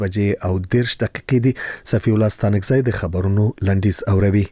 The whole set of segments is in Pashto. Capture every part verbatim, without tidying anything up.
بجې او دېرش دقیقې دي. صفی الله ستانکزی د خبرونو لنډیز اوروي.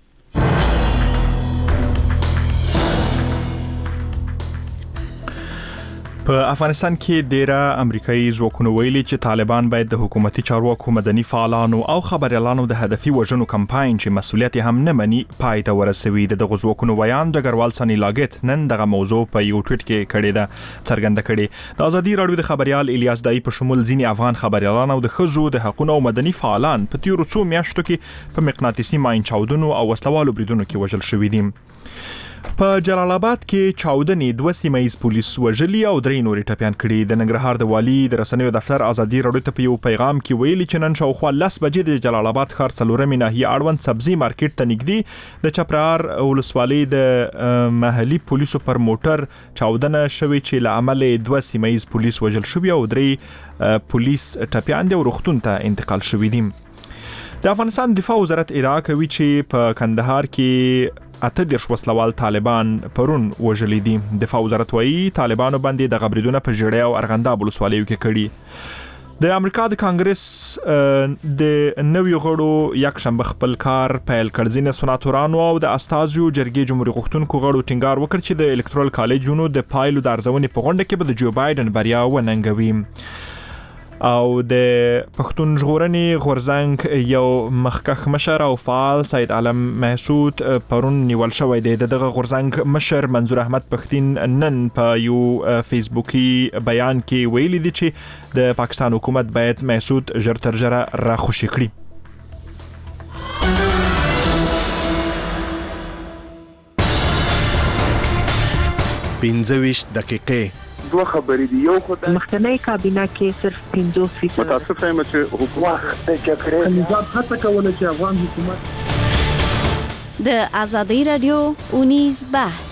په افغانستان کې ډیره امریکایي ځواکونه ویلي چې طالبان باید د حکومتي چارواکو، مدني فعالانو او خبريالانو د هدفي وژنو کمپاین چې مسؤلیت هم نه مني پای ته ورسوي. د دغه ځواکونو ویان ډګروال سانی لاګټ نن دغه موضوع په یو ټویټ کې کړې ده څرګنده کړې. د ازادي رادیو د خبريال الیاس دای په شمول ځینی افغان خبريالان او د خزو د حقوقو او مدني فعالان په تیرو څو میاشتو کې په مقناطیسي ماین چاودنو او وسلوالو بریدونو کې وژل شوي دي. په جلال آباد کې چاودنې دوه سیمایي پولیس وژلي او درې نورې ټپيان کړي. د ننګرهار د والی د رسنیو دفتر ازادي رادیو ته په یو پیغام کې ویلي چې نن شاوخوا لس بجې د جلال آباد ښار څلورمې ناحیه اړوند سبزي مارکیټ ته نږدې د چپرهار ولسوالۍ د محلي پولیسو پر موټر چاودنه شوې چې له امله دوه سیمایي پولیس وژل شوي او درې پولیس ټپيان دي او روغتون ته انتقال شوي دي. د افغانستان دفاع وزارت ادعا کوي چې په کندهار کې اته دیرش وسلوال طالبان پرون وژلي دي. دفاع وزارت وایي طالبانو باندې د غبرګونونه په جړې او ارغنداب ولسوالیو کې کړي. د امریکا د کانګرس د نویو غړو یک شنبه خپل کار پیل کړ. ځینې سناتورانو او د استازیو جرګې جمهوریت غوښتونکو غړو ټینګار وکړ چې د الکترال کالجونو د پایلو د ارزونې په غونډه کې به د جو بایدن بریا وننګوي. او د پښتون ژغورنې غورځنګ یو مخکښ مشر او فعال سید عالم محسود پرون نیول شوی دی. دغه غورځنګ مشر منظور احمد پښتین نن په یو فیسبوکي بیان کې ویلي دی چې د پاکستان حکومت باید محسود ژر تر ژره راخوشي کړي. پنځه ویشت دقیقې دوه خبرې دي. یو خدای مخکنی کابینه کې صرف پنځوس فیصد متاسف یم چې حکومت د جګړې نظام هڅه کوله چې افغان حکومت د ازادي رادیو اونیز بحث.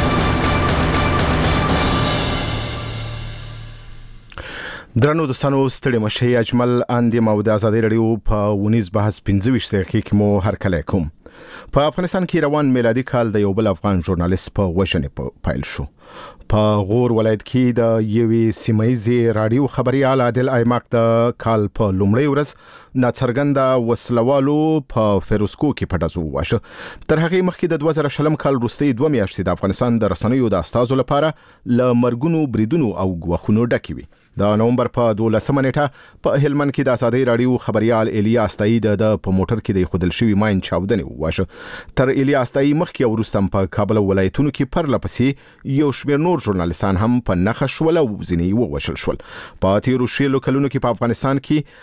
درنو دوستانو ستړي مشه اجمل اندیم او د ازادي رادیو په اونیز بحث پنځه ویشت دقیقې کې مو هر کله کوم. په افغانستان کې روان میلادي کال د یو بل افغان ژورنالیست په وژنې پایل شو. په غور ولایت کې د یوې سیمایي رادیو خبريال عادل ایماک د کال په لومړۍ ورځ ناڅرګنده وسلوالو په فیروزکو کې پټازو واشه. تر هغه مخکې د دوه زره شلم کال وروستي دوه میاشتې د افغانستان د رسنیو د استازو لپاره ل مرګونو بریدونو او غوښونو ډکې وي. د نومبر په دولسمه نیټه په هلمند کې د ازادي رادیو خبريال الیاس تای د په موټر کې د خودل شوی ماین چاودنې واشه. تر الیاس تای مخکې ورستم په کابل ولایتونو کې پر لپسې یو شمېر نور ژورنالیستان هم په نخښه شول او ځینې ووژل شول. په تیرو شلو کلونو کې په افغانستان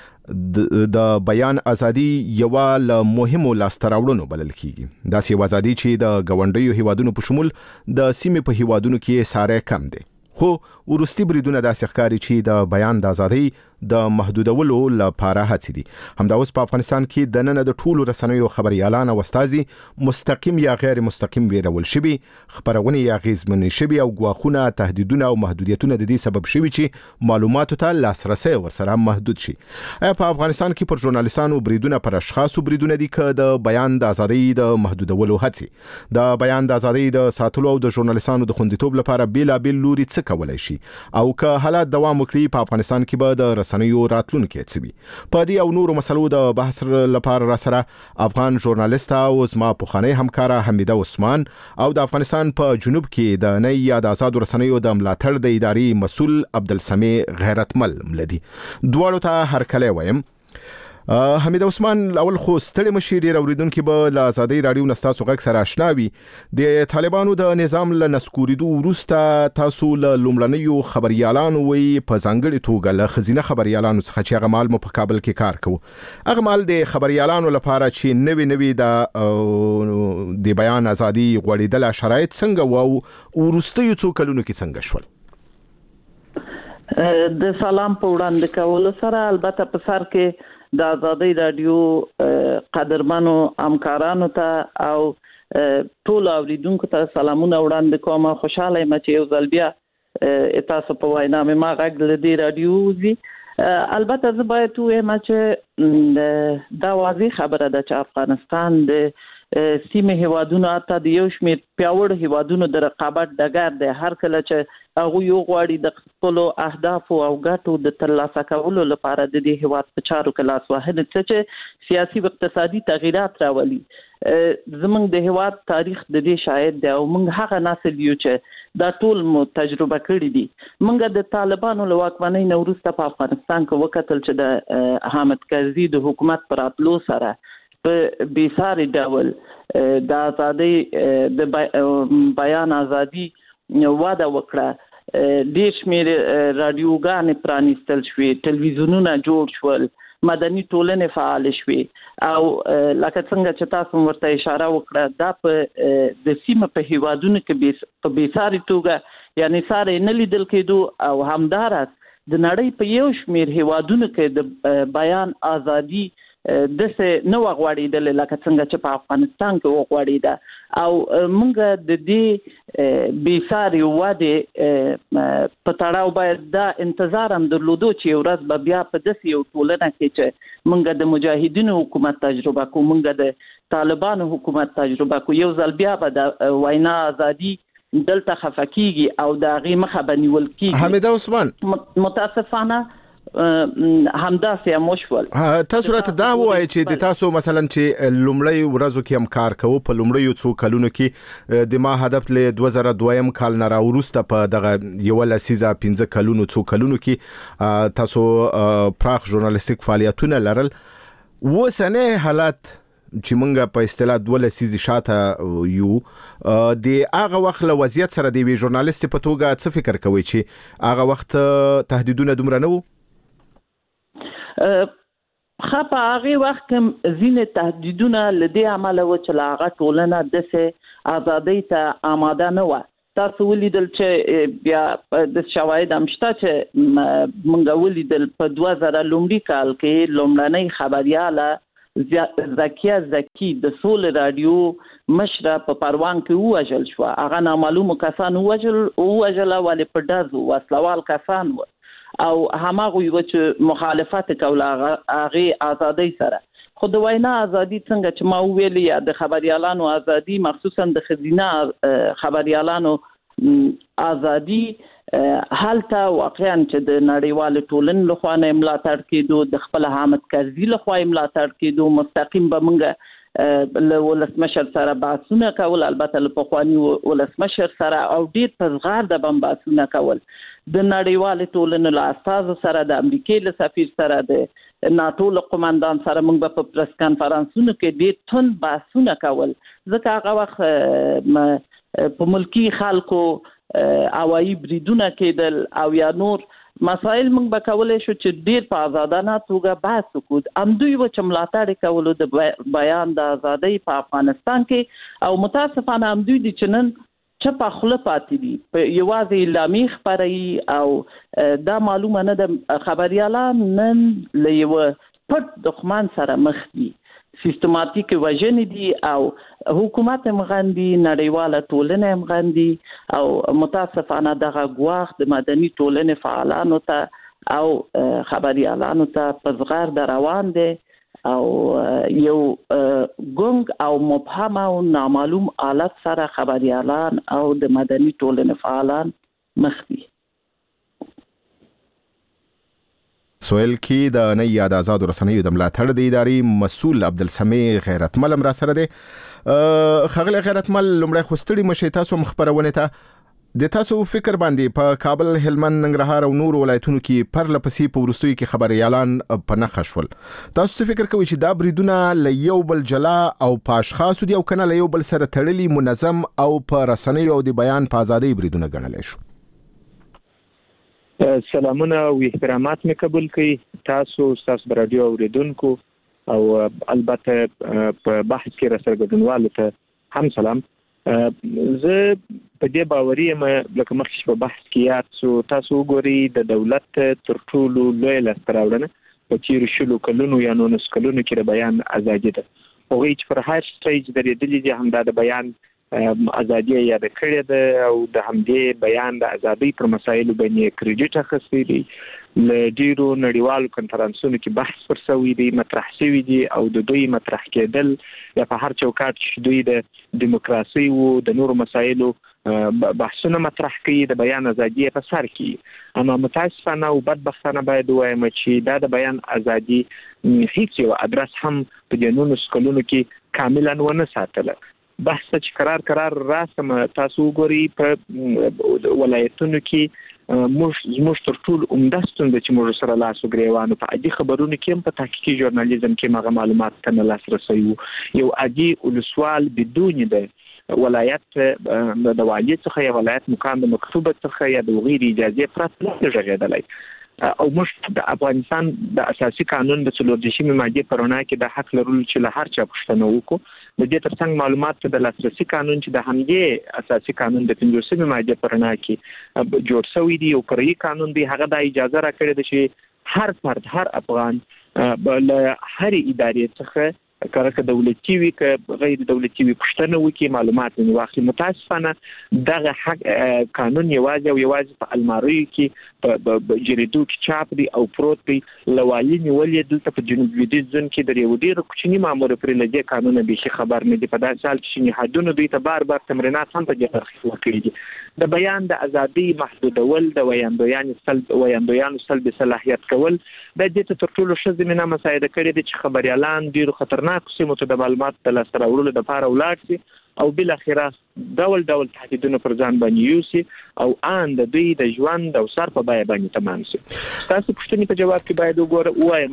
کې د بیان ازادي یو له مهمو لاستراوړنو بلل کیږي. داسې یو ازادي چې د غونډیو هیوادونو په شمول د سیمې په هیوادونو کې ساره کم دي. خو ورستي بریدونه داسې ښکاري چې د بیان د ازادۍ د محدودولو لپاره هڅې دي. همدا اوس په افغانستان کې د نن د ټولو رسنیو خبريالان او استازي مستقیم یا غیر مستقیم ویرول شوي، خبرونه یا غیزمنې شوي او غواخونه، تهدیدونه او محدودیتونه د دې سبب شوي چې معلوماتو ته لاسرسي ورسره محدود شي. په افغانستان کې پر ژورنالیستانو بریدونه پر اشخاصو بریدونه دي که د بیان د ازادۍ د محدودولو هڅې. د بیان د ازادۍ د ساتلو او د ژورنالیستانو د خوندیتوب لپاره بیلابیل لوري څه کولای شي او که حالات دوام وکړي په افغانستان کې به د رسنیو راتلونکي څه وي. په دې او نورو مسلو د بحث لپاره را سره افغان ژورنالیست او زما پخوانی همکار حمیده عثمان او د افغانستان په جنوب کې د نه یا د آزاد رسنیو د ملاتړ د ادارې مسؤل عبدالسمی غیرتمل ملدي. دواړو ته هر کله وایم. حمید عثمان، اول خو ستړي مشي ډیر اوریدونکو به له ازادي رادیو نستاسو غږ سره آشنا وي. د طالبانو د نظام له نسکوریدو وروسته تاسو له لومړنیو خبريالانو وي په ځانګړي توګه له خزینه خبريالانو څخه چې هغه مال مو په کابل کې کار کوي. هغه مال د خبريالانو لپاره چې نوي نوي د د بیان ازادي غوړیدل شرایط څنګه وو ورستیو څو کلونو کې څنګه شول؟ د سلام په وړاندې کولو سره البته په سر کې د ازادي رادیو قدرمنو همکارانو ته او ټول اوریدونکو ته سلامونه وړاندې کوم. خوشاله یم چې یو ځل بیا تاسو په وینا مې ما غږ له دې رادیو وزي. البته زه باید وایم چې دا واضح خبره ده چې افغانستان د سیمه هیوادونو اته د یو شمېر پیاوړ هیوادونو د رقابت ډګر دی. هر کله چې هغه یو غواړي د خپل اهداف او ګټو د ترلاسه کولو لپاره د دې هیواد په چارو کې لاس وهل چې سیاسي او اقتصادي تغیرات راولي. زمونږ د هیواد تاریخ د دې شاهد دی او موږ هغه نسل یو چې دا ټول مو تجربه کړی دي. موږ د طالبانو له واکمنۍ نه وروسته په افغانستان کې وکتل چې د حامد کرزي د حکومت پر راتلو سره په بیساري ډول د ازادۍ د بیان ازادي وده وکړه. ډېر شمېر رادیوګانې پرانیستل شوې، ټلویزیونونه جوړ شول، مدني ټولنې فعال شوې او لکه څنګه چې تاسو ورته اشاره وکړه دا په د سیمه په هیوادونو کې په بیساري توګه یعنی ساره نه لیدل کېدو او همدارس د نړۍ په یو شمېر هیوادونو کې د بیان ازادي دسه نو غواړیدل لکه څنګه چې په افغانستان کې وغواړیده او موږ د دې بیساري واده په تړاو باید دا انتظار هم درلودو چې ورځ به بیا په داسې یو ټولنه کې چې موږ د مجاهدینو حکومت تجربه کوو، موږ د طالبانو حکومت تجربه کوو، یو ځل بیا به د وینا ازادي دلته خفکیږي او د هغې مخه به نیول کېږي. حمیده عثمان، متاسفانه همدا سیمو شول. تاسو راته دا وایي چې د تاسو مثلا چې لومړی ورځو کې هم کار کوو په لومړیو څو کلونو کې د ما هدف له دوه زره دویم کال نه راوروسته په دغه یو لسیزه پنځه کلونو څو کلونو کې تاسو پراخ ژورنالیستیک فعالیتونه لرل. اوسنی حالات چې مونږ په اصطلاح دوه لسیزې شاته یو د هغه وخت له وضعیت سره د یوې ژورنالیستې په توګه څه فکر کوئ چې هغه وخت تهدیدونه دومره نه وو؟ خپه هغه وخت کې ځینې تهدیدونه لدی عمله و چې هغه ټولنه د ازادۍ ته آماده نه و. تاسو ولیدل چې بیا د شواهد هم شته چې موږ ولیدل په دوه زره لومړي کال کې لومړنۍ خبرياله زکیه زکی د سول رادیو مشره په پروان کې وژل شو. هغه نامعلوم کسان وژل وژل ولې په دازو وسلوال کسان و او هماغه یو چې مخالفت کوله هغه ازادۍ سره. خو د وینا ازادي څنګه چې ما ویل یا د خبريالانو ازادي مخصوصا د خزینه خبريالانو ازادي حالته واقعا چې د نړیوال ټولنې لخوا نه ملاتړ کېدو، د خپل حامد کرزي لخوا ملاتړ کېدو، مستقیم به موږ له ولسمشر سره بحثونه کول، البته له پخواني ولسمشر سره او ډېر په زغار د بم بحثونه کول، د نړیوال ټولنې له استازو سره، د امریکای له سفیر سره، د ناتو له قومندان سره موږ په پریس کانفرنسونو کې ډېر تون بحثونه کول. ځکه هغه وخت په ملکی خلکو هوایي بریدونه کېدل او یا نور مسائل موږ به کولای شو چې ډېر په آزادانه توګه بحث وکړو. همدوی و چې ملاتړ کولو د بیان د ازادۍ په افغانستان کې او متاسفانه همدوی دي چې نن چپه خوله پاتې دي، په یوازې اعلامي خپروي او دا معلومه نه ده خبريالان نن له یوه پټ دښمن سره مخ دي، سیستماتیک وژنې دي او حکومت هم غندي، نړیواله ټولنه هم غندي او متاسفانه دغه ګواښ د مدني ټولنې فعالانو ته او خبريالانو ته په زغار د روان دی او یو ګونګ او مبهم او نامعلوم حالت سره خبريالان او د مدني ټولنې فعالان مخ دي. سویل کې د نه یاد آزاد رسنیو د ملاتړ د ادارې مسؤل عبدالسمی غیرتمل هم را سره دی. خغل غیرتمل لومړی خو ستړي مشئ تاسو خبرونه ته د تاسو فکر باندې په کابل، هلمند، ننګرهار او نور ولایتونو کې پرله پسې په وروستیو کې خبريالان په نښه شول. تاسو څه فکر کوئ چې دا بریدونه له یو بل جلا او په اشخاصو دي او کنه له یو بل سره تړلي منظم او په رسنیو او د بیان په ازادۍ بریدونه ګڼلی شو؟ سلامونه او احترامات مې قبول کړئ تاسو تاسو رادیو اوریدونکو او البته په بحث کې را سره ګډونوالو ته هم سلام. زه په دې باوري یم لکه مخکې په بحث کې یاد شو، تاسو وګورئ د دولت تر ټولو لویه لاسته راوړنه په تېرو شلو کلونو یا نولس کلونو کې د بیان ازادي ده. هغوی چې پر هر سټیج درېدلي دي همدا د بیان ازادي یاد کړې ده او د همدې بیان د ازادي پر مسایلو باندې کریډټ اخیستی دی ل ډیرو نړیوالو کنفرانسونو کې بحث پر شوی دی مطرح شوی دی او د دوی مطرح کېدل یا په هر چوکاټ چې دوی د دیموکراسي او د نورو مسایلو بحثونه مطرح کوي د بیان ازادي په سر کې اما متاسفانه او بدبختانه باید وایم چې دا د بیان ازادي هیڅ یو ادرس هم په جنونو سکولونو کې کاملا ونه ساتله بحث چې قرار قرار راسم تاسو ګوري په ولایتونو کې موږ زموږ تر ټولو عمده ستونزه چې موږ سره لاس وګریوانو په عادي خبرونو کې هم په تحقیقي ژورنالیزم کې مغه معلومات ته لاسرسي یو عادي ولسوال بدون د ولایت د والی څخه یا ولایت مقام د مکتوبه څخه یا د غیر اجازه پرته نه ژغېدلای او موږ د افغانستان د اساسي قانون د څلور دیشمې ماده پرونه کې د حق لرلو چې له هر چا پوښتنه وکړو د دې ترڅنګ معلومات ته د لاسرسي قانون چې د همدې اساسي قانون د پنځوسمې ماده پرونه کې جوړ شوی دی او پرې قانون دی هغه د اجازه راکړي د چې هر فرد هر افغان بل هر ادارې څخه کارکه دولتي وي که غیر دولتي وي پښتنه وکي معلومات نه واخلي متاسفانه دغه حق قانون یوازې او یوازې په الماري کې په جریدو کې چاپ دي او پروت دي لوالي نیولې دلته په جنوب لویدیځ ځون کې د یو ډیر کوچنی مامور پر لږه قانون به خبر نه دي په داسې حال کې چې حدونه دوی ته بار بار تمرینات هم په جبر ورکړي دي د بیان د ازادي محدودول د ویاندویان سلب ویاندویان سلب صلاحیت کول د دې تر ټولو ښه زمينه مساعده کړي دي چې خبريالان ډیر خطرناک سیمو ته د معلومات د لاسته راوړلو لپاره ولاړ شي او بل اخره ډول ډول تهدیدونه پر ځان باندې یوسي او ان د دوی د ژوند او سر په بیه باندې تمام شي تاسو پښتني په جواب کې باید وګورئ وایم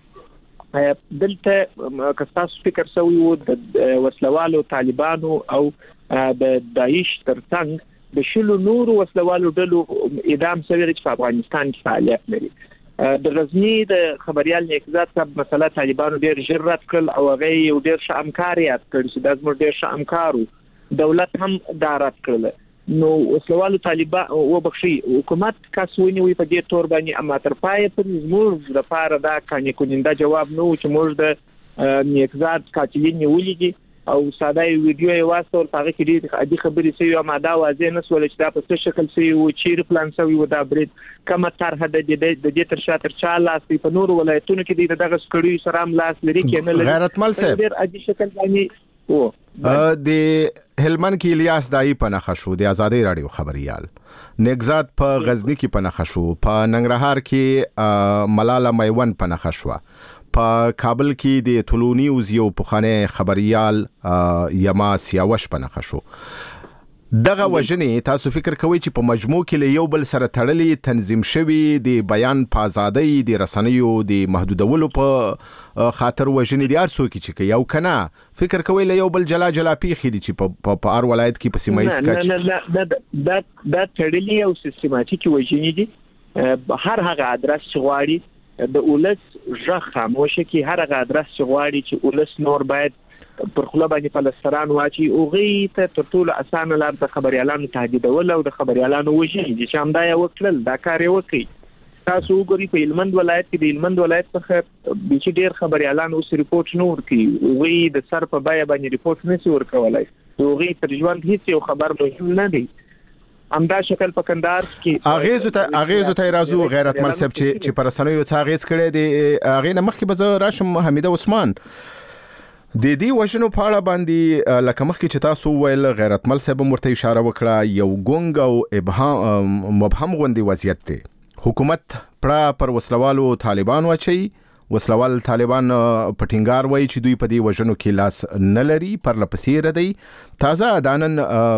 چې دلته که تاسو فکر سوي وو د وسلوالو طالبانو او د داعش ترڅنګ د شلو نورو وسلوالو ډلو اعدام شوی چې په افغانستان کې فعالیت لري د غزنی د خبريال نکزات صاحب مسله طالبانو ډیر ژر رد کړل او هغه یو ډیر ښه همکاري یاد کړ چې د زموږ ډیر ښه همکارو دولت هم دا رد کړل نو وسلوالو طالبان او بخشي حکومت کاسونی وي په دې تور باندې اما تر پای پر زموږ د پاره دا کاني کونیندا جواب نو چې موږ د نکزات قاتلین ولېږي او ساده ویډیو یې واسطه هغه کې ډېر عادي خبرې سوي او ماده واضح نه سول چې دا په څه شکل سوي او چیر پلان سوي و دا برید کومه طرح د دې تر شاتر چا لاس په نور ولایتونو کې د دغه سکړی سرام لاس لري کې نه لري غیرتمل صاحب ډېر عادي شکل باندې او د هلمند کې الیاس دای په نخښ شو د ازادي رادیو خبريال نگزات په غزنی کې په نخښ شو په ننګرهار کې ملاله میوند په نخښ شو په کابل کې د ټولو نیوز یو پخانه خبريال یما سیاوش په نخښ شو دغه وجنې تاسو فکر کوئ چې په مجموع کې له یو بل سره تړلې تنظیم شوی د بیان په ازادۍ د رسنیو د محدودولو په خاطر وجنې د ارسو کې چې یو کنه فکر کوئ له یو بل جلا جلا پیخي دي چې په ار ولایت کې په سیمایي سکچ نه نه دا دا تړلې او سیستماتیکي وجنې دي هر هغه ادرس غواړي د اولس ژغ خاموشه کې هر هغه ادرس غواړي چې اولس نور باید پر خپل باندې فلسطین واچي او غي ته تر ټولو اسانه لار د خبريالانو تهدیدول او د خبريالانو وجه دي چې هم دا یو وکړل دا کار یې وکړي تاسو وګورئ په هلمند ولایت کې د هلمند ولایت څخه د چې ډیر خبريالانو اوس ریپورت نور کوي او غي د سر په بیه باندې ریپورت نشي ورکولای او غي تر ژوند هیڅ یو خبر مهم نه دی امدا شکل په کندهار کې اغیز ته اغیز ته رازو غیرتمل صاحب چې چې پرسنوي څه اغیز کړي دي اغه نه مخکې به راشم حمیده عثمان د دې وژنو په اړه باندې لکه مخکې چې تاسو ویل غیرتمل صاحب مرته اشاره وکړه یو ګونګ او ابهام مبهم غوندي وضعیت دی حکومت پر پر وسلوالو طالبان واچي وسلوال طالبان پټینګار وایي چې دوی په دې وژنو کې لاس نه لري پر لپسې ردی تازه دانن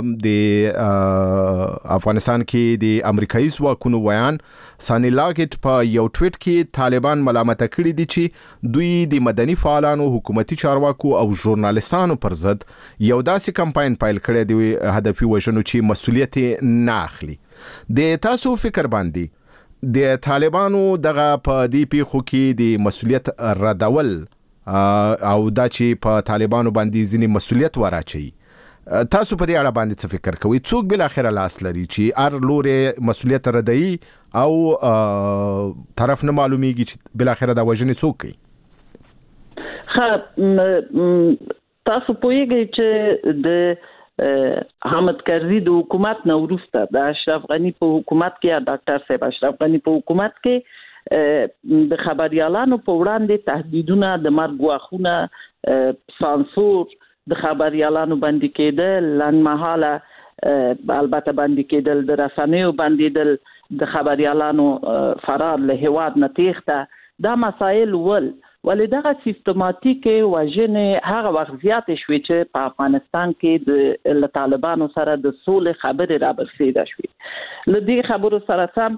د افغانستان کې د امریکایي ځواکونو ویان سانی لاګټ په یو ټویټ کې طالبان ملامت کړي دي چې دوی د مدني فعالانو حکومتي چارواکو او ژورنالیستانو پر ضد یو داسې کمپاین پایل کړی دی هدفي وژنو چې مسولیت نه اخلي د تاسو فکر باندې د طالبانو دغه په دی پیخو کې د مسولیت ردول او دا چې په طالبانو باندې ځینې مسولیت وراچي تاسو په دې اړه باندې څه فکر کوئ څوک بل اخر لاس لري چې ار لوري مسولیت ردی او طرف نه معلومیږي چې بل اخر دا وژنې څوک کوي ها تاسو پوهیږئ چې د حامد کرزي د حکومت نه وروسته د اشرف غنی په حکومت کې یا ډاکټر صاحب اشرف غنی په حکومت کې د خبريالانو په وړاندې تهدیدونه د مرګ واخونه سانسور د خبريالانو باندې کېدل لنمحاله البته باندې کېدل د رسنیو باندې د خبريالانو فرار له هواد نه تېښته دا مسایل ول ولې دغه سیستماتیک وژنې هغه وخت زیات شوې چې په افغانستان کې د طالبانو سره د سولې خبرې رابرسېده شوې له دې خبرو سره سم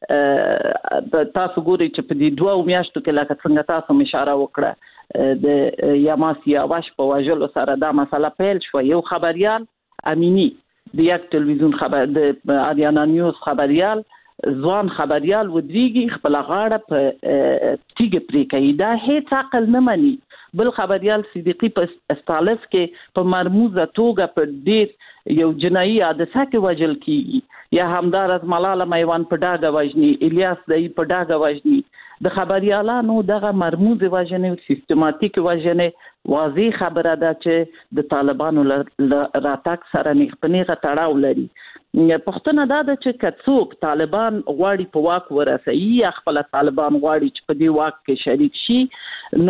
تاسو ګورئ چې په دې دوه میاشتو کې لکه څنګه تاسو اشاره وکړه د یماس یاواش په وژلو سره دا مسله پیل شو یو خبريال امینی د یک تلویزیون خبر د اریانا نیوز خبريال ځوان خبريال ودرېږي خپل غاړه په تیګ پرې کوي دا هیڅ عقل نه مني بل خبريال صدیقي په استالف کې په مرموزه توګه په ډیر یو جنایي حادثه کې وژل کیږي یا همدار از ملاله میوان په ډاګه وژني الیاس دای په ډاګه وژني د خبريالانو دغه مرموز وژنې سیستماتیک وژنې واضح خبره ده چې د طالبانو راتګ سره نښپنیغه تړاو لري پښتنه دا ده چې کڅوک طالبان غواړي په واک ورسي یا خپل طالبان غواړي چې په دې واک کې شریک شي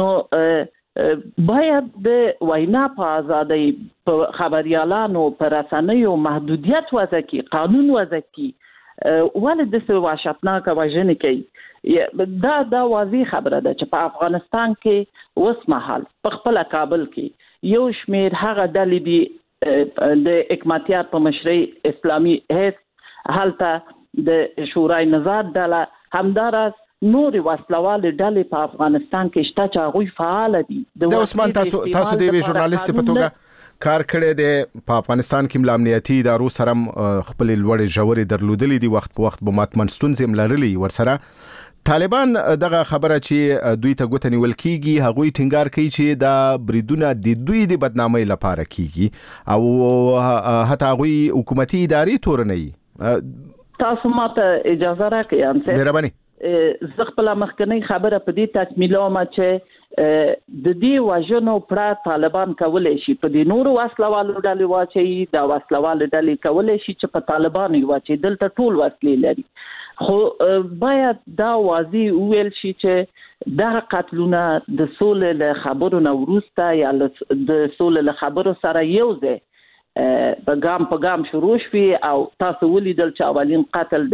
نو باید د وینا په ازادۍ په خبريالانو په رسنیو محدودیت وضع کی قانون وضع کی ولې د څه وحشتناک وژنې کوي دا دا واضح خبره ده چې په افغانستان کې اوس مهال په خپل کابل کې یو شمیر هغه ډلې دي د حکمتیار په مشرۍ اسلامي حزب هلته د شورای نظار ډله همدارس نور وسلوال ډلې په افغانستان کې شته چې هغوی فعال دي د عثمان تاسو تاسو د ژورنالیست په توګه کار کړی دی په افغانستان کې مل امنیتي ادارو سره خپل لوړې ژورې درلودلې دي وخت په وخت به ماتمن ستونزې ملرلي ورسره طالبان دغه خبره چې دوی ته ګوته نیول کیږي هغوی ټینګار کوي چې دا بریدونه د دوی د بدنامۍ لپاره کیږي او حتی هغوی حکومتي ادارې تورنوي تاسو ماته اجازه راکړئ انسه مهرباني زه خپل مخکنی خبره په دې تکمیلوم چې د دې وژنو پر طالبان کولای شي په دې نورو وسلوالو ډلې واچي دا وسلوال ډلې کولای شي چې په طالبان یې واچي دلته ټول وسلې لري خو باید دا واضح ویل شي چې دا قتلونه د سولې له خبرو نه وروسته یا د سولې له خبرو سره یو ځای په ګام په ګام شروع شوي او تاسو ولیدل چې اولین قتل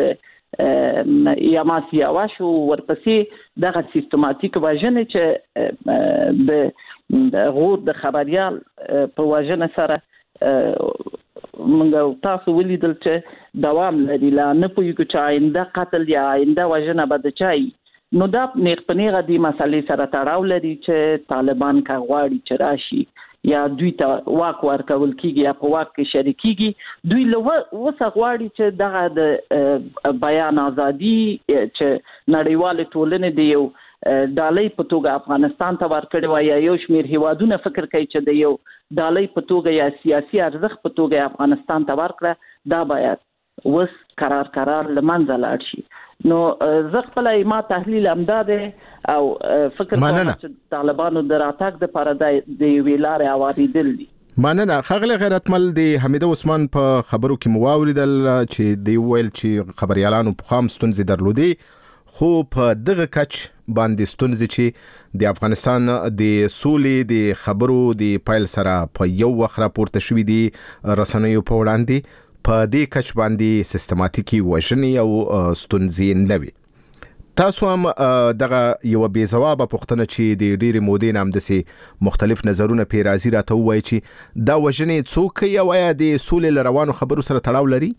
د یماس یاواش ورپسې دغه سیستماتیک وژنې چې د غور د خبريال په وژنه سره موږ تاسو ولیدل چې دوام لري لا نه پوهیږو چې آینده قتل یا آینده وژنه به د چا وي نو دا نیغپنیغه دې مسلې سره تړاو لري چې طالبان که غواړي چې راشي یا دوی ته واک ورکول کیږي یا په واک کې شریک کیږي دوی له وسه غواړي چې دغه د بیان ازادي چې نړیوال ټولنې دی یو ډالۍ په توګه افغانستان ته ورکړی وای یا یو شمیر هیوادونه فکر کوي چې د یو ډالۍ په توګه یا سیاسي ارزښت په توګه افغانستان ته ورکړه دا باید وس قرار قرار لمنځه لاړ شي نو زه خپل ما تحلیل امداده او فکر کوم چې طالبانو د راتګ د لپاره د ویلارې اوریدل دي مننه خغله غیرتمل دی حمیده عثمان په خبرو کې مواوریدل چې دی ویل چې خبريالانو په خام ستونزې درلودي خو په دغه کچ باندې ستونزې چې د افغانستان د سولې د خبرو د پایل سره په یو وخت راپورته شوې دي رسنیو په وړاندې په دې کچ باندې سیستماتیکي وژنې او ستونزې نه وي تاسو هم دغه یو بې ځوابه پوښتنه چې د ډېرې مودې نه همداسې مختلف نظرونه پې راځي راته ووایي چې دا وژنې څوک کوي او آیا د سولې له روانو خبرو سره تړاو لري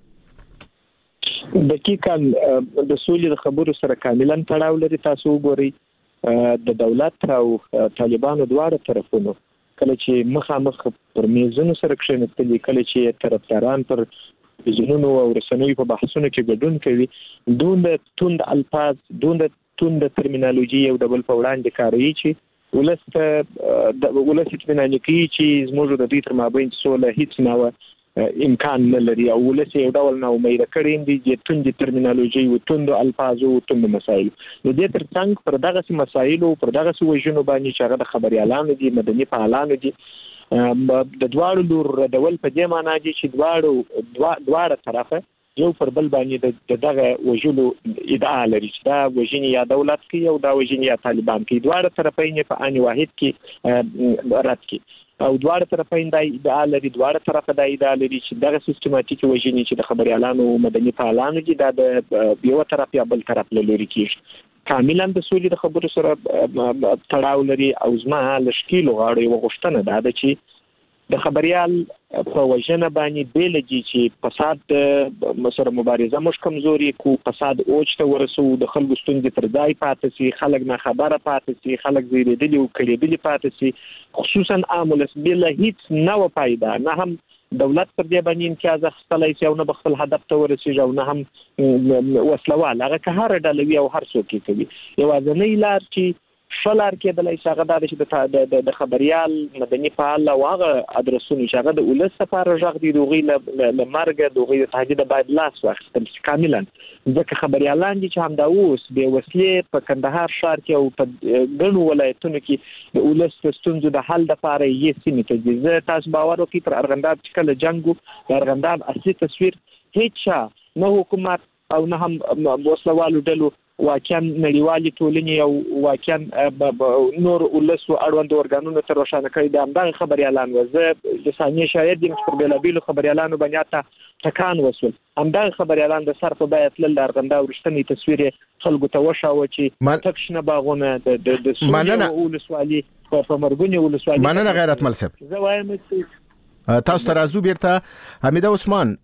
دقیقاً د سولې د خبرو سره کاملا تړاو لري تاسو وګورئ د دولت او طالبانو دواړه طرفونو کله چې مخامخ پر میزونو سره کښېنستلي کله چې طرفداران پر تلویزیونونو او رسنیو په بحثونو کې ګډون کوي دومره توند الفاظ دومره توند ترمینالوژي یو ډول په وړاندې کاروي چې ولست د ولست اطمینان کوي چې زموږ د دې تر مابین سوله هیڅ نه امکان نه لري او ولست یو ډول نه امید کړي دي چې توند ترمینالوژي او توند الفاظ او توند مسایل نو د تر څنګ پر دغه مسایل او پر دغه وژنو باندې چې هغه د خبريالانو دي مدني فعالانو دي د دواړو لور ردول په دې معنی چې دواړو دواړه طرفه یو پر بل باندې دغه وجلو ادعا لري چې دا وجنی یا دولت کې او دا وجنی یا طالبان کې دواړه طرفین په ان واحد کې رات کې او دواړه طرفین دا ادعا لري دواړه طرفه دا ادعا لري چې دغه سیستماتیک وجنی چې د خبريالانو مدني فعالانو دي دا د یو طرف یا بل طرف لوري کېږي کاملا د سولې د خبرو سره تړاو لري او زما لشکیلو غاړي وغوښتنه دا ده چې د خبريال په وجنه باندې بیلږي چې فساد مسره مبارزه مش کمزوري کو فساد اوچته ورسو د خلکو ستونزې پر ځای پاتې سي خلک نه خبره پاتې سي خلک زیریدلي او کړيدلي پاتې سي خصوصا عاملس بل هیڅ نه پیدا نه هم دولت پر دې باندې امتیاز اخیستلای شي او نه بخل هدف ته ورسیږي او نه هم وسلوال هغه که هر ډلوي او هر څوک کوي یوازنۍ لار چې شلار کې د لای شغه د چې د خبريال مدني فعال او هغه ادرسونو چې هغه د ولس لپاره ژغ دي دوغي ل مرګ دوغي تهدید باید لاس واخیستل کاملا ځکه خبريالان دي چې هم دا اوس به وسلې په کندهار ښار کې او په ګڼو ولایتونو کې د ولس ستونزو د حل لپاره یې سیمه ته ځي تاسو باور وکړئ پر ارغنداب چې کله جنگو د ارغنداب اصلي تصویر هیڅ نه حکومت او نه هم وسلوالو ډلو واقعا نړیوالي ټولنې او واقعا نور ولس او اړوند ارګانونو تر روښانه کړي د همدغه خبريالان وزه د ثانیه شاید د پر بلابیلو خبريالانو باندې تا تکان وسول همدغه خبريالان د صرف بیت لل ارغندا ورشتنی تصویر خلکو ته وشاو چې تکشنه باغونه د د سولې او ولسوالي په مرګونی ولسوالي مننه غیرت ملسب زه وایم تاسو ترازو بیرته حمیده عثمان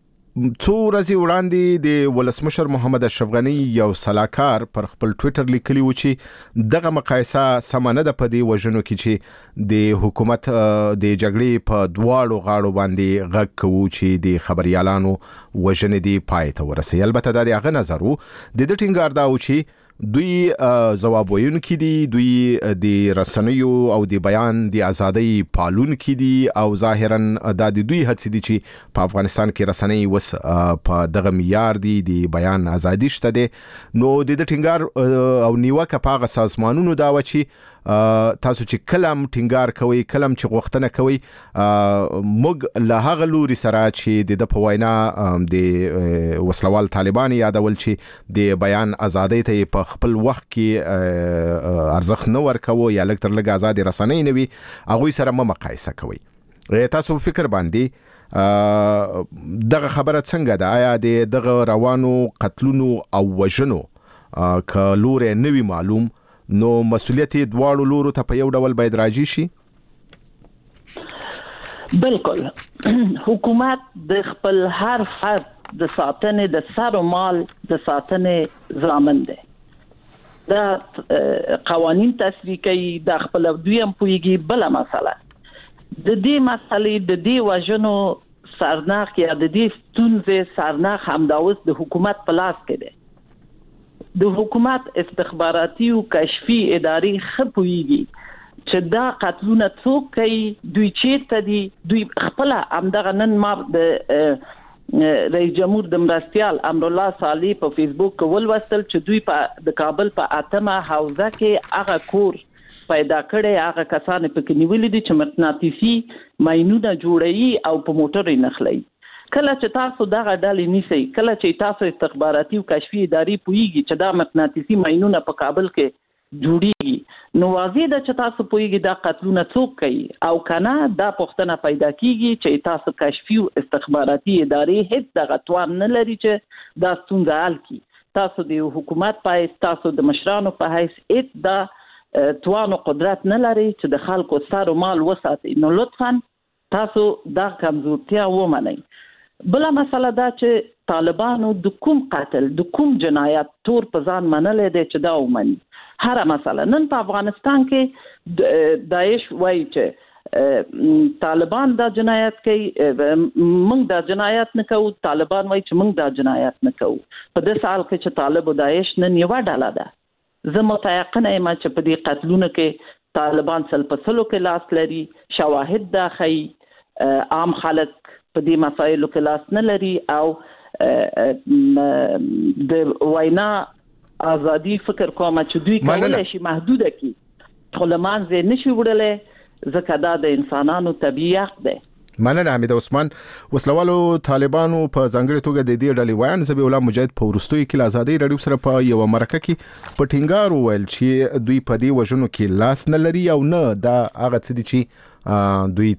څو ورځې وړاندې د ولسمشر محمد اشرف غنی یو سلاکار پر خپل ټوئیټر لیکلی و چې دغه مقایسه سمانه ده په دې وژنو کې چې د حکومت د جګړې په دواړو غاړو باندې غږ کوي چې د خبريالانو وژنې دی پای ته ورسي البته د هغه نظر وو د دې ټینګار دا و چې دوی ځواب ویونکي دي دوی د رسنیو او د بیان د ازادۍ پالون کې دي او ظاهرا د دوی هڅې دي چې په افغانستان کې رسنۍ وس په دغه معیار دي د بیان ازادي شته دي نو د دې ټینګار او نیوکه په هغه سازمانونو دا و چې تاسو چې کلم ټینګار کوي کلم چې غوښتنه کوي موږ له هغه لوري سره چې د په وینا د وسلوال طالبان یادول چې د بیان ازادۍ ته په خپل وخت کې ارزښت نه ورکوي یا لږ تر لږه ازادي رسنۍ نه وي هغه سره مقایسه کوي تاسو فکر باندې دغه خبره څنګه ده آیا د دغه روانو قتلونو او وژنو ک لور نه وی معلوم نو مسؤلیت دواړو لورو ته په یو ډول باید راځي شي بالکل حکومت د خپل هر فرد د ساتنې د سر او مال د ساتنې ضامن دی دا قوانين تصویب کوي د خپل دویم پویږي بل مسله د دې مسلې د دې وژنو سرناخ یا د دې ستونزې سرناخ همداوس د حکومت په لاس کې دی د حکومت استخباراتي او کشفي اداري خپويږي چې دا قتلونه څوک کوي دوی چیرته دي دوی خپل همدغه نن ما د رئیس جمهور د مرستيال امرالله صالح په فیسبوک ولوستل چې دوی په د کابل په اتمه حوزه کې هغه کور پیدا کړي هغه کسان په کې نیولې دي چې مغناطیسي ماینونه جوړي او په موټر نخلي کله چې تاسو دغه ډلې نیسئ کله چې تاسو استخباراتي او کشفي اداري پويږي چې دا مغناطیسي ماینونه په کابل کې جوړيږي نو واضح ده چې تاسو پويږي دا قتلونه څوک کوي او کنه دا پوښتنه پیدا کیږي چې تاسو کشفي او استخباراتي اداري هیڅ دغه توان نه لري چې دا ستونزه حل کړي تاسو د حکومت په حیث تاسو د مشرانو په حیث هیڅ دا توان او قدرت نه لري چې د خلکو سر او مال وساتئ نو لطفا تاسو دا کمزورتیا ومنئ بل مسله دا چې طالبانو د کوم قتل د کوم جنایت تور په ځان منلې دي چې دا ومني هر مسله نن په افغانستان کې داعش وایي چې طالبان دا جنایت کوي موږ دا جنایت نه کوو طالبان وایي چې موږ دا جنایت نه کوو په دې سال کې چې طالب او داعش نن یو ډله ده زه متيقنه یم چې په دې قتلونو کې طالبان سل په سلو کې لاس لري شواهد دا خي عام خلک په دې مسایلو کې لاس نه لري او د وینا ازادي فکر کوم چې دوی کولای شي محدوده کړي خلمان زه نشي وړلې ځکه دا د انسانانو طبیعي حق دی. مننه حمید عثمان. وسلوالو طالبانو په ځانګړي توګه د دې ډلې وایان ذبیح الله مجاهد په وروستیو کې له ازادۍ راډیو سره په یو مرکه کې په ټینګار وویل چې دوی په دې وژنو کې لاس نه لري او نه دا هغه څه دي چې دوی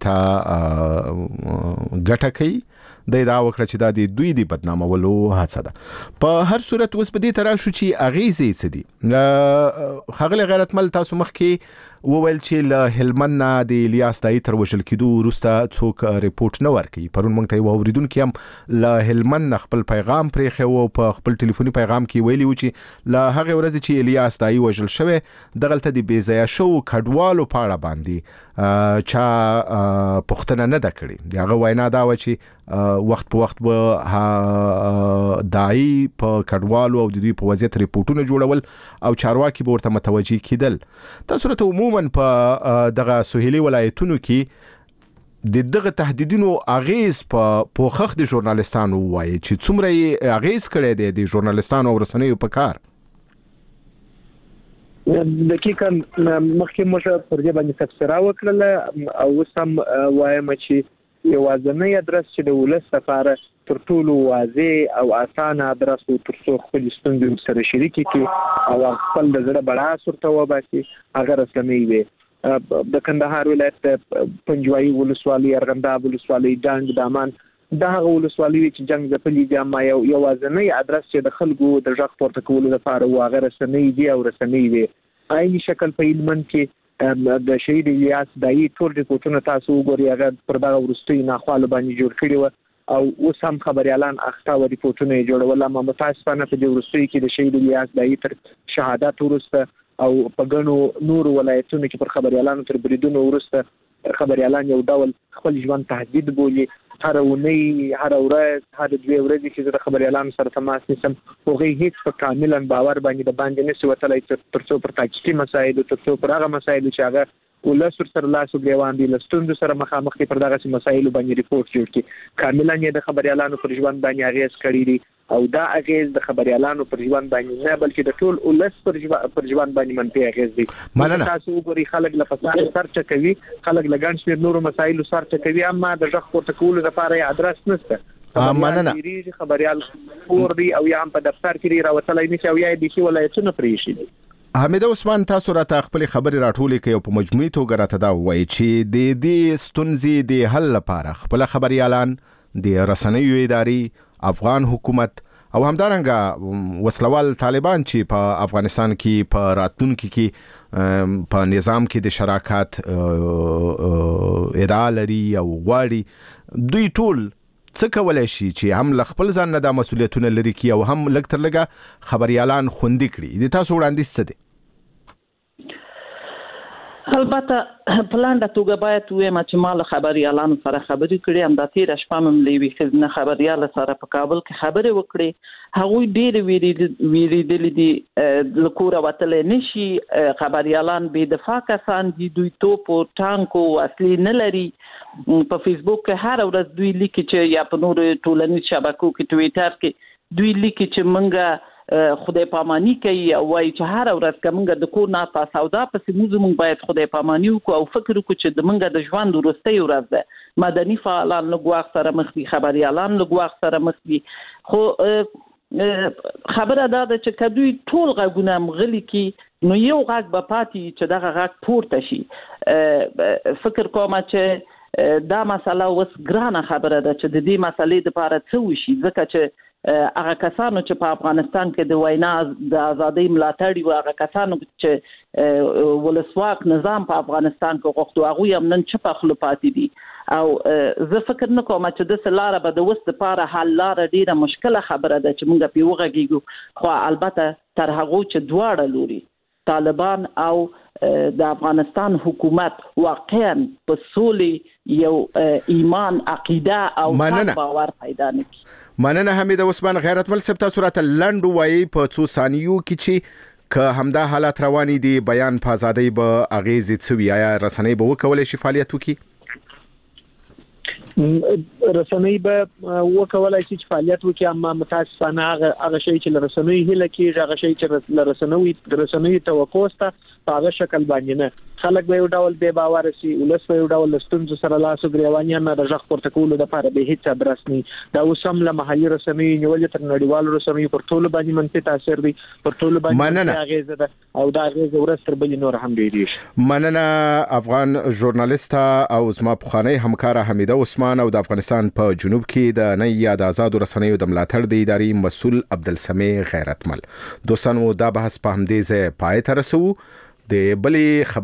ته ګټه کوي. د دا وکړه چې دا د دوی د بدنامولو هڅه ده. په هر صورت اوس په دې تر شو چې اغیزې څه دي. خغل غیرتمل تاسو مخ کې وویل چې له هلمند نه د الیاس دای تر وشل کېدو وروسته څوک ریپورت نه ورکړي. پرون موږ ته یو اوریدونکو هم له هلمند خپل پیغام پرې خو په خپل ټلیفوني پیغام کې ویلي و چې له هغه ورځ چې الیاس دای وژل شوی دغلته د بیځایه شو کډوالو په اړه باندې چا پښتنه نه ده کړې. دغه وینا دا و چې وخت په وخت به دای په کډوالو او د دوی په وضعیت ریپورتونه جوړول او چارواکي به ورته متوجي کېدل. تاسو ته عموما په دغه سهیلي ولایتونو کې د دغه تهدیدونو اغیز په پوخخ د ژورنالستانو وایي چې څومره اغیز کړی دی د ژورنالستانو او رسنیو په کار. دقیقاً مخکې موږ پر دې باندې تفسیر وکړل او اوس هم وایم چې یوازینی ادرس چې د ولس لپاره تر ټولو واضح او اسانه ادرس او تر څو خپل ستونزې سره شریکې کړي او خپل د زړه بړاس ورته وباسي هغه رسنۍ وي. د کندهار ولایت پنجوایي ولسوالۍ، ارغنداب ولسوالۍ، جنګ، دامان دا هغه ولسوالۍ چې جنګ ځپلي دي اما یو یوازینی ادرس چې د خلکو د ژغ پورته کولو لپاره هغه رسنۍ دي او رسنۍ وي. عیني شکل په هلمند کې د شهید الیاس دای ټول ریپورتونه تاسو وګورئ هغه پر دغه وروستي ناخوالو باندې جوړ کړي و او اوس هم خبريالان اخته و ریپورتونه جوړول. اما متاسفانه په دې وروستي کې د شهید الیاس دای تر شهادت وروسته او په ګڼو نور ولایتونو کې پر خبريالانو تر بریدونو وروسته خبريالان یو ډول خپل ژوند تهدید بولي. هر ونی هر ورځ هر دوه ورځې چې د خبريالانو سره تماس نیسم هغه هیڅ په کاملا باور باندې د باندې نشي وتلای تر څو پر تاکتیکي مسایل تر څو پر هغه مسایل چې هغه ولس سره لاس وګریوان دي لستوند سره مخامخ دي پر دغه مسایل باندې ریپورت جوړ کړي. کاملا یې د خبريالانو پر ژوند باندې اغیز کړی دي او دا اغیز د خبريالانو پر ژوند باندې نه بلکې د ټول ولس پر پر ژوند باندې منفي اغیز دي. تاسو وګورئ خلک له فساد سرچ کوي، خلک لګان شمیر نورو مسایلو سرچ کوي اما د ژغ پورته کولو لپاره ادرس نشته. مننه. خبريال پور دي او یا هم په دفتر کې راوتلای نشي او یا د شي ولایتونو پرې شي. حمید عثمان تاسو راته خپل خبري راټولې کوي په مجموعي توګه راته دا وایي چې د دې ستونزې د حل لپاره خپل خبريالان د رسنیو ادارې افغان حکومت او همدارنګه وسلوال طالبان چې په افغانستان کې په راتلونکي کې په نظام کې د شراکت ادعا لري او غواړي دوی ټول څه کولای شي چې هم ل خپل ځان نه د مسولیتونو لري کی او هم لږ تر لږه خبريالان خوندي کړي. د تاسو وړاندیز څه دي؟ البته پلان د توګه باید وایم چې مال خبريالانو سره خبرې کړې هم د تیر شپه مم لوي خزنه خبريال سره په کابل کې خبرې وکړي. هغوی ډېر ویری ویریدل دي د کور وتل نشي. خبريالان بې دفاع کسان دي، دوی توپ او ټانکو اصلي نه لري. په فیسبوک کې هر ورځ دوی لیکي چې یا په نور ټولنیز شبکو کې ټویټر کې دوی لیکي چې منګه خدای پامانی کوي او وايي چې هر ورځ کومګه د کور نه تاسو سودا پسې موږ مونږ باید خدای پامانی وکړو او فکر وکړو چې د منګه د ژوند ورسته ورځ ده. مدني فعالان له ګواښ سره مخ دي، خبريالان له ګواښ سره مخ دي. خو خبره دا ده چې کدوې ټول غږونه مغلي کی نو یو غږ به پاتې چې دغه غږ پورته شي. فکر کوم چې دا مسله اوس ګرانه خبره ده چې د دې مسلې لپاره څه وشي ځکه چې هغه کسانو چې په افغانستان کې د وینا د ازادۍ ملاتړ او هغه کسانو چې ولسواک نظام په افغانستان کې غوښتو هغه هم نن چپ خپل پاتې دي او زه فکر نه کوم چې د سلاره به د وست لپاره حل لار ډیره مشکله خبره ده چې موږ په وګړو خو البته تر هغه چې دواړه لوري طالبان او د افغانستان حکومت واقعا په سولې یو ایمان عقیده او باور پیدا نکړي. مننه حمید عثمان. غیرتمل صاحب تاسو راته لنډ وایي په څو ثانیو کې چې که همدا حالات رواني دي بیان په ازادۍ به اغیز څه وي؟ آیا رسنۍ به وکولای شي فعالیت وکړي؟ رسنۍ به وکولای شي چې فعالیت وکړي، اما متاسفانه هغه هغه شی چې رسنۍ هله کې هغه شی چې رسنۍ رسنۍ توقع ست په هغه شکل باندې نه، خلک به یو ډول به باور شي، ولس به یو ډول ستونزو سره لاس غریوانیان نه رغ پورته کول د لپاره به هیڅ درسنی دا وسم له محلي رسنۍ نیول تر نړیوالو رسنۍ پر ټولو باندې منفي تاثیر دی، پر ټولو باندې اغیزه ده او دا اغیزه ورستر بل نور هم دی. مننه افغان ژورنالیست او زما پخوانی همکار حمیده عثمان او د افغانستان په جنوب کې د نه یاد آزاد رسنیو د ملاتړ د ادارې مسؤل عبدالسمی غیرتمل. دوستانو دا بحث په همدې ځای پای ته رسو. د بلې